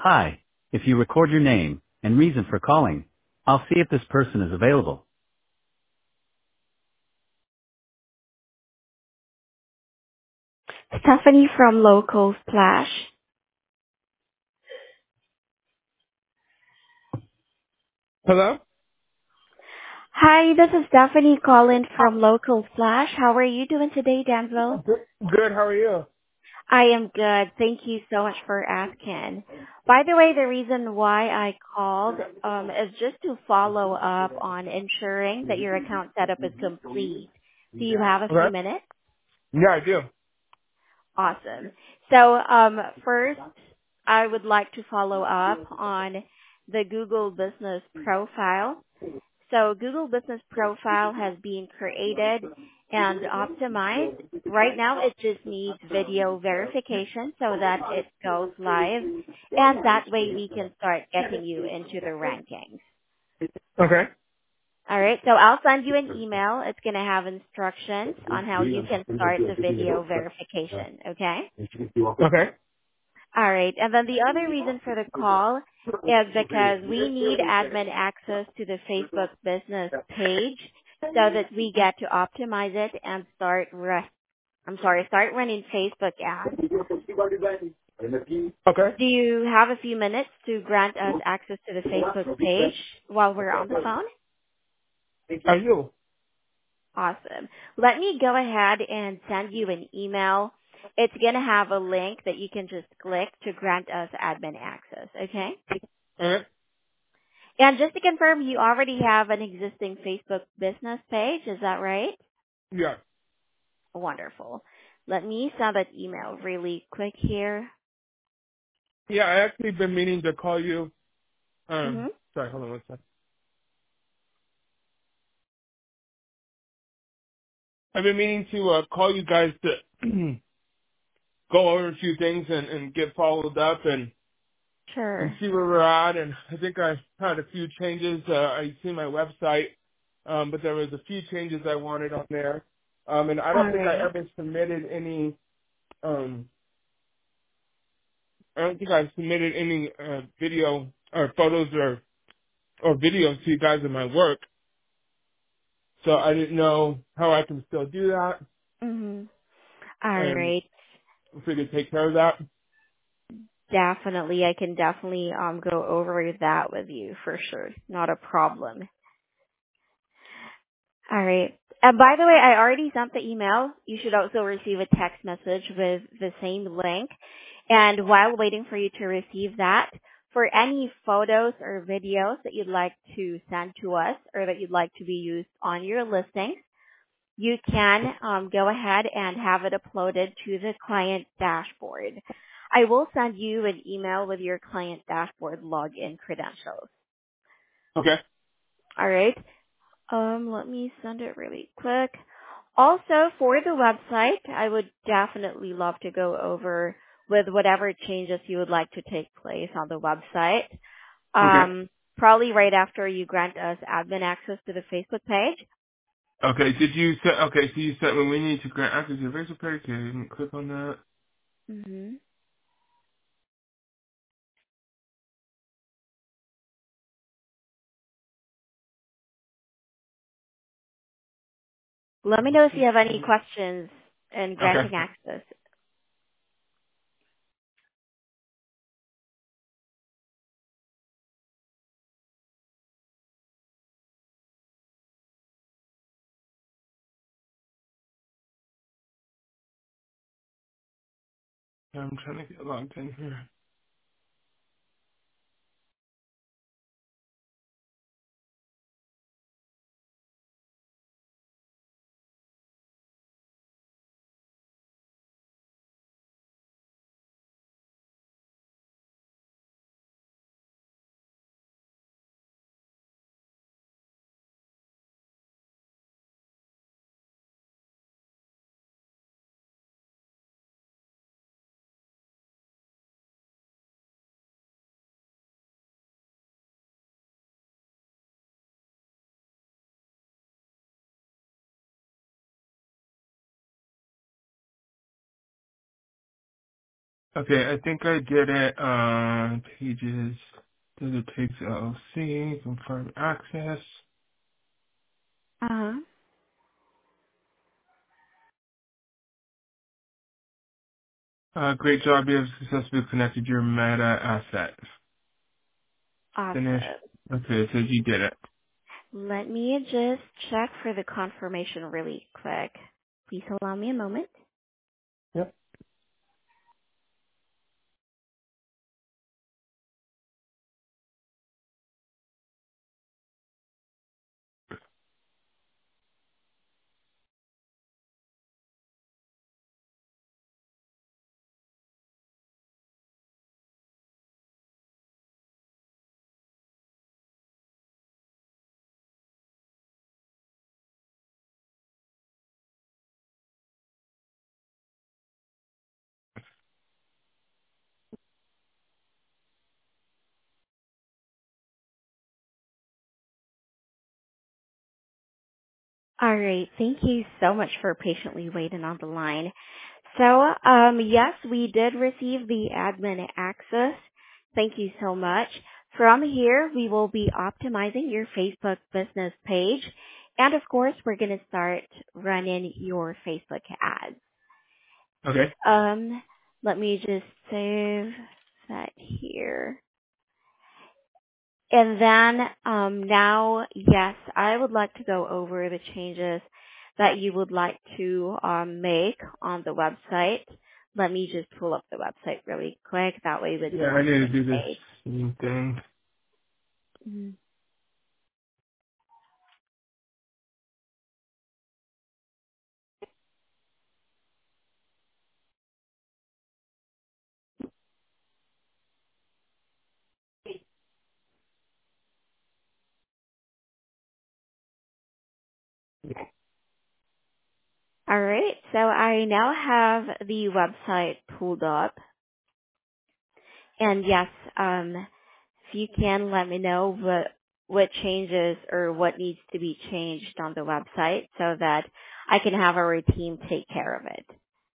Hi. If you record your name and reason for calling, I'll see if this person is available. Stephanie from Local Splash. Hello? Hi, this is Stephanie calling from Local Splash. How are you doing today, Danville? Good, how are you? I am good. Thank you so much for asking. By the way, the reason why I called is just to follow up on ensuring that your account setup is complete. Do you have a few Okay. minutes? Yeah, I do. Awesome. So first, I would like to follow up on the Google Business Profile. So Google Business Profile has been created and optimized. Right now it just needs video verification so that it goes live, and that way we can start getting you into the rankings. Okay. Alright, so I'll send you an email. It's going to have instructions on how you can start the video verification, okay? Okay. All right. And then the other reason for the call is because we need admin access to the Facebook business page so that we get to optimize it and start running Facebook ads. Okay. Do you have a few minutes to grant us access to the Facebook page while we're on the phone? I do. Awesome. Let me go ahead and send you an email. It's going to have a link that you can just click to grant us admin access, okay? Alright. And just to confirm, you already have an existing Facebook business page, is that right? Yeah. Wonderful. Let me send that email really quick here. Yeah, I actually been meaning to call you. Mm-hmm. Sorry, hold on one second. I've been meaning to call you guys to go over a few things and get followed up and Sure. see where we're at. And I think I had a few changes. I see my website, but there was a few changes I wanted on there. And I don't All think I right. ever submitted any I don't think I've submitted any video or photos or videos to you guys of my work, so I didn't know how I can still do that Mm-hmm. All and right. if we could take care of that. Definitely. I can definitely go over that with you for sure. Not a problem. All right. And by the way, I already sent the email. You should also receive a text message with the same link. And while waiting for you to receive that, for any photos or videos that you'd like to send to us or that you'd like to be used on your listing, you can go ahead and have it uploaded to the client dashboard. I will send you an email with your client dashboard login credentials. Okay. All right. Let me send it really quick. Also, for the website, I would definitely love to go over with whatever changes you would like to take place on the website. Okay. Probably right after you grant us admin access to the Facebook page. Okay. Did you say? Okay. So you said when we need to grant access to your Facebook page, can you click on that? hmm Let me know if you have any questions in Okay. granting access. I'm trying to get logged in here. Okay, I think I did it on pages. Desert Pigs LLC, confirm access. Uh-huh. Great job, you have successfully connected your meta asset. Finish. Awesome. Okay, it says you did it. Let me just check for the confirmation really quick. Please allow me a moment. Yep. All right. Thank you so much for patiently waiting on the line. So, yes, we did receive the admin access. Thank you so much. From here, we will be optimizing your Facebook business page. And of course, we're going to start running your Facebook ads. Okay. Um, Let me just save that here. And then now, yes, I would like to go over the changes that you would like to make on the website. Let me just pull up the website really quick. That way we'd be Yeah, I on need the to same do this page. same thing. Mhm. All right, so I now have the website pulled up. And yes, if you can let me know what changes or what needs to be changed on the website so that I can have our team take care of it.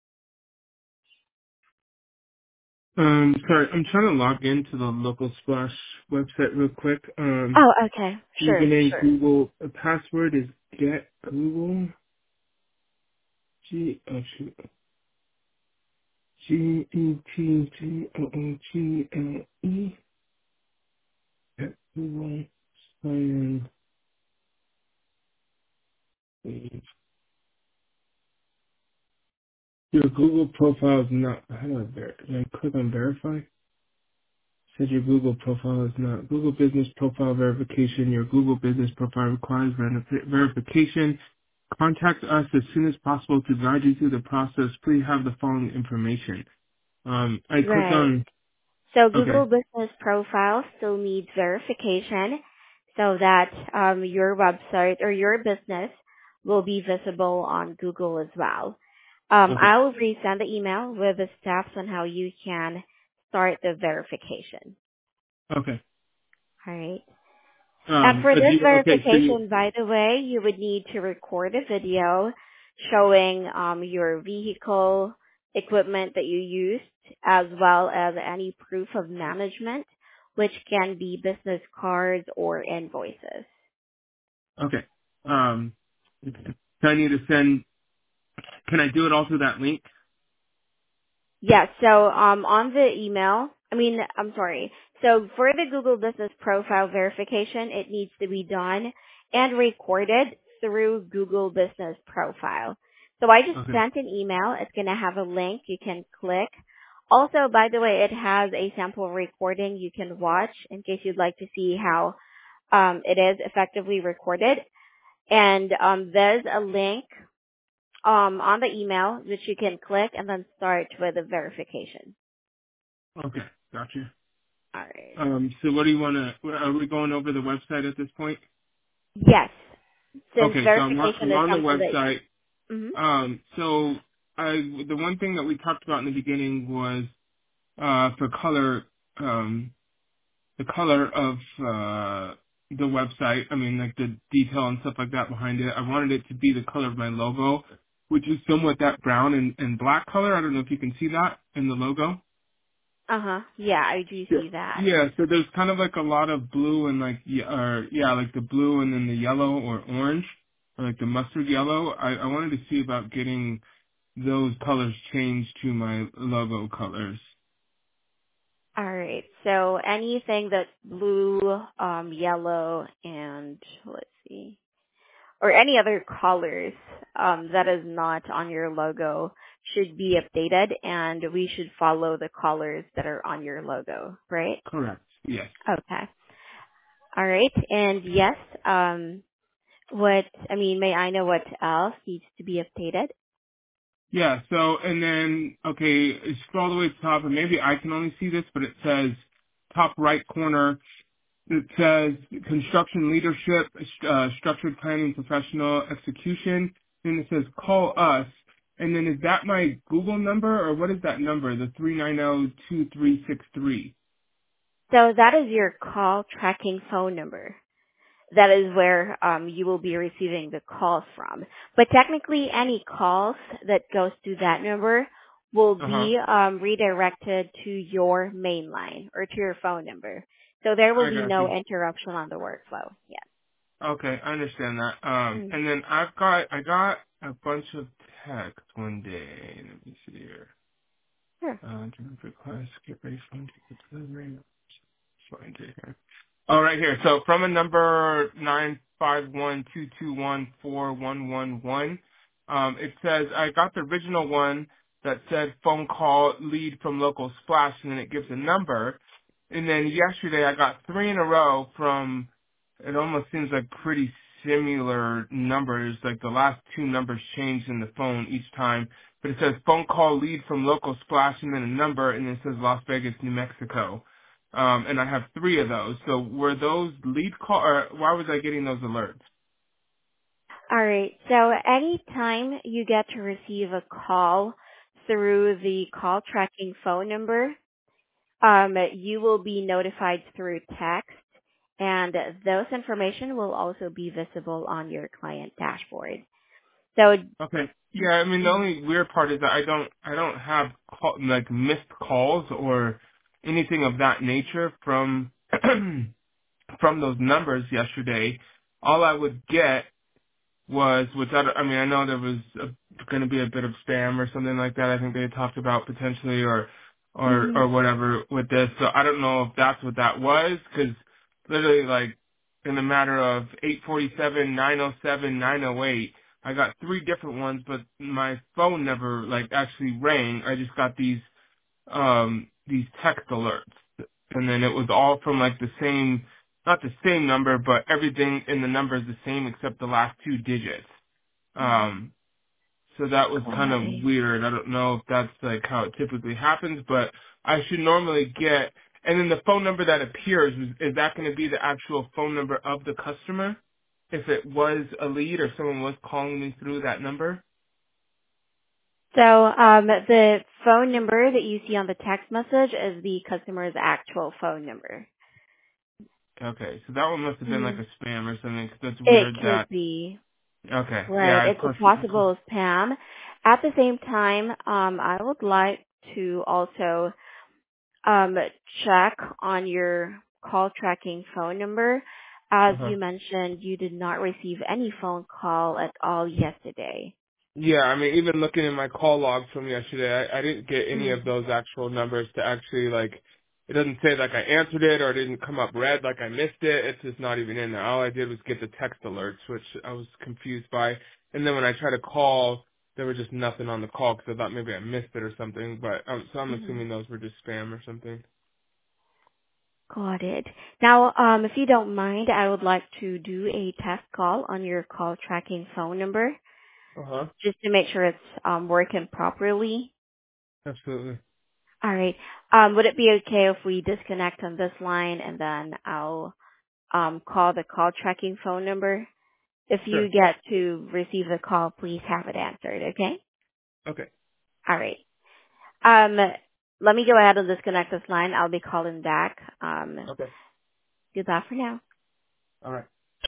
Sorry, I'm trying to log into the local splash website real quick. Oh, okay. Sure, Username sure. Google. Password is get Google. GETGOOGLE. Get Google. Sign in. Your Google profile is not. How do I verify? Did I click on verify? Said your Google profile is not. Google Business Profile Verification. Your Google Business Profile requires verification. Contact us as soon as possible to guide you through the process. Please have the following information. I click Right. on. So Okay. Google Business Profile still needs verification so that your website or your business will be visible on Google as well. Okay. I'll resend the email with the steps on how you can start the verification. Okay. All right. And for Do this you, okay. So you. verification, by the way, you would need to record a video showing your vehicle equipment that you used, as well as any proof of management, which can be business cards or invoices. Okay. So I need to send. Can I do it all through that link? Yes. So on the email, I'm sorry. So for the Google Business Profile verification, it needs to be done and recorded through Google Business Profile. So I just Okay. sent an email. It's going to have a link you can click. Also, by the way, it has a sample recording you can watch in case you'd like to see how it is effectively recorded. And there's a link on the email which you can click and then start with the verification. Okay. Gotcha. All right. So what do you want to? Are we going over the website at this point? Yes, since Okay. So verification I'm is on the something that. website. Mhm. So the one thing that we talked about in the beginning was for color, the color of the website. I mean, like the detail and stuff like that behind it. I wanted it to be the color of my logo, which is somewhat that brown and black color. I don't know if you can see that in the logo. Yeah, I do Yeah. see that. Yeah, so there's kind of like a lot of blue and like like the blue and then the yellow or orange or like the mustard yellow. I wanted to see about getting those colors changed to my logo colors. All right. So anything that's blue, yellow, and let's see, or any other colors that is not on your logo should be updated, and we should follow the colors that are on your logo, right? Correct. Yes. Okay. All right. And yes, may I know what else needs to be updated? Yeah, so, and then, okay, scroll all the way to the top, and maybe I can only see this, but it says, top right corner, it says construction leadership, structured planning, professional execution, and it says call us, and then is that my Google number, or what is that number, the 390-2363? So that is your call tracking phone number. That is where you will be receiving the calls from. But technically, any calls that goes to that number will Uh-huh, be redirected to your main line or to your phone number. So there will I be got no you. interruption on the workflow. Yes. Okay, I understand that. Mm. And then I got a bunch of texts one day, let me see here. Sure. Joint request, get ready for delivery. Find it here. Oh, right here. So from a number 951-221-4111, it says I got the original one that said phone call lead from local splash, and then it gives a number. And then yesterday I got three in a row from, it almost seems like pretty similar numbers, like the last two numbers changed in the phone each time. But it says phone call lead from local splash and then a number, and then it says Las Vegas, New Mexico. And I have three of those. So were those lead call, or why was I getting those alerts? All right. So anytime you get to receive a call through the call tracking phone number, you will be notified through text, and those information will also be visible on your client dashboard. So, Okay. Yeah, I mean the only weird part is that I don't have like missed calls or anything of that nature from from those numbers yesterday. All I would get was, which I mean, I know there was going to be a bit of spam or something like that. I think they had talked about potentially or whatever with this. So I don't know if that's what that was, because literally like in a matter of 847, 907, 908, I got three different ones, but my phone never like actually rang. I just got these text alerts, and then it was all from like the same, not the same number, but everything in the number is the same except the last two digits. Um, so that was kind got of it. weird. I don't know if that's like how it typically happens, but I should normally get. And then the phone number that appears, is that going to be the actual phone number of the customer? If it was a lead or someone was calling me through that number? So the phone number that you see on the text message is the customer's actual phone number. Okay, so that one must have been like Mhm. a spam or something, 'cause that's It weird could that. be. Okay, Right. yeah, It's a I possible spam. At the same time, I would like to also um, check on your call tracking phone number. As uh-huh. you mentioned, you did not receive any phone call at all yesterday. Yeah, I mean, even looking at my call logs from yesterday, I didn't get any Mm. of those actual numbers to actually, like, it doesn't say like I answered it or it didn't come up red like I missed it. It's just not even in there. All I did was get the text alerts, which I was confused by. And then when I tried to call, there was just nothing on the call because I thought maybe I missed it or something. But so I'm Hmm. assuming those were just spam or something. Got it. Now, if you don't mind, I would like to do a test call on your call tracking phone number Uh-huh. just to make sure it's working properly. Absolutely. All right. Would it be okay if we disconnect on this line and then I'll call the call tracking phone number? If you Sure. get to receive the call, please have it answered, okay? Okay. All right. Um, let me go ahead and disconnect this line. I'll be calling back. Okay. Goodbye for now. All right.